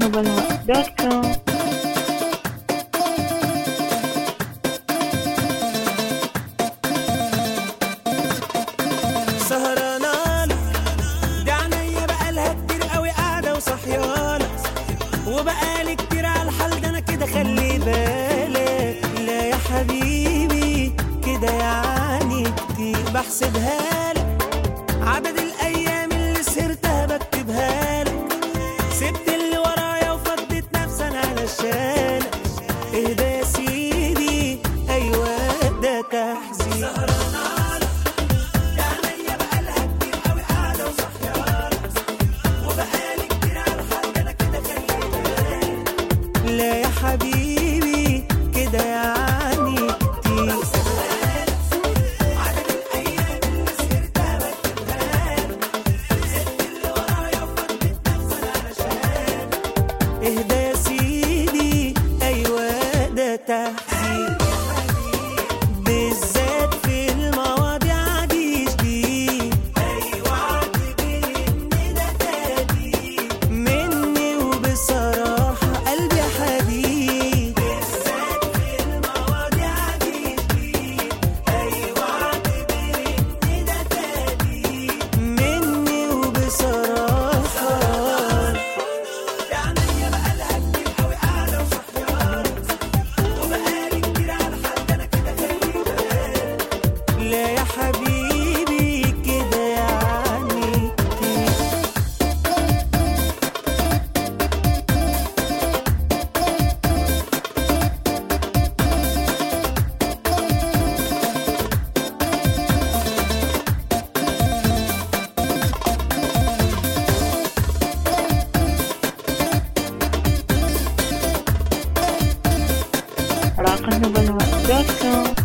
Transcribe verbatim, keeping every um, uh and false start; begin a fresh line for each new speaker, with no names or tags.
نوبلوى دوت كوم.
سهرانالك دي عينيا بقالها كتير قوي قاعدة وصحيالك، وبقالي كتير على الحال ده انا كده خلي بالك. لا يا حبيبي كده يعني كتير بحسبها لك، عدد الايام اللي سهرتها بكتبها لك، سبت اللي ورايا وفضيت نفسي انا علشانك. اهدى يا سيدي ايوه ده تحزين. لا يا حبيبي كده يعني كتير، عدد الايام اللي سهرتها بكتبها لك، سبت اللي ورايا وفضيت نفسي علشان. اهدى يا سيدي ايوه ده تحزين، بالذات في المواضيع دي جديد. ايوه اعتبر ان ده تهديد مني وبصراحه قلبي حديد، بالذات في المواضيع دي جديد. ايوه اعتبر ان ده تهديد مني وبصراحه. عينيا بقالها كتير قوي قاعده وصحيانه، وبقالي كتير على حد انا كده خلي بالك. لا يا حبيبي كده يعني كتير.
راقة نوبلوى دوت كوم.